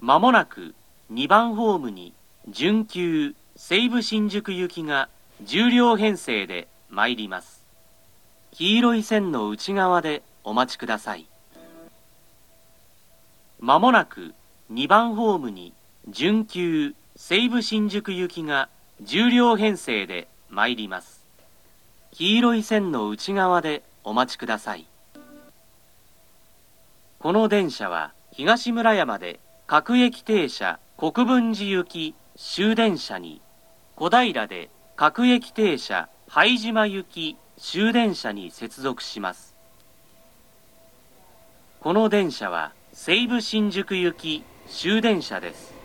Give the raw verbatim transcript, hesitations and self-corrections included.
まもなくにばんホームに準急西武新宿行きがじゅう両編成で参ります。黄色い線の内側でお待ちください。まもなくにばんホームに準急西武新宿行きがじゅう両編成で参ります。黄色い線の内側でお待ちください。この電車は東村山で各駅停車国分寺行き終電車に、小平で各駅停車拝島行き終電車に接続します。この電車は西武新宿行き終電車です。